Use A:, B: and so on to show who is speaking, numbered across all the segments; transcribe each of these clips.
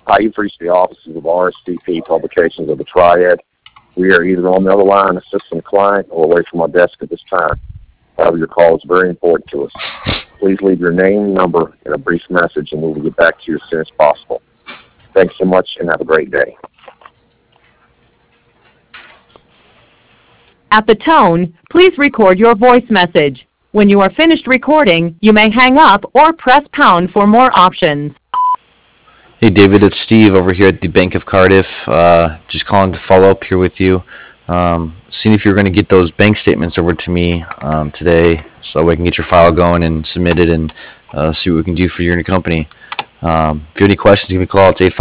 A: Hi, you've reached the offices of RSVP Publications of the Triad. We are either on the other line assisting a client or away from our desk at this time. However, your call is very important to us. Please leave your name, number, and a brief message, and we will get back to you as soon as possible. Thanks so much, and have a great day.
B: At the tone, please record your voice message. When you are finished recording, you may hang up or press pound for more options.
C: Hey David, it's Steve over here at the Bank of Cardiff. Just calling to follow up here with you. Seeing if you're going to get those bank statements over to me today, so we can get your file going and submit it and see what we can do for your company. If you have any questions, give me a call. It's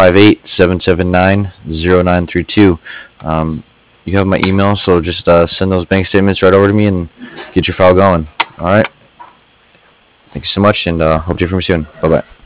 C: 858-779-0932. You have my email, so just send those bank statements right over to me and get your file going. All right. Thank you so much, and hope to hear from you soon. Bye-bye.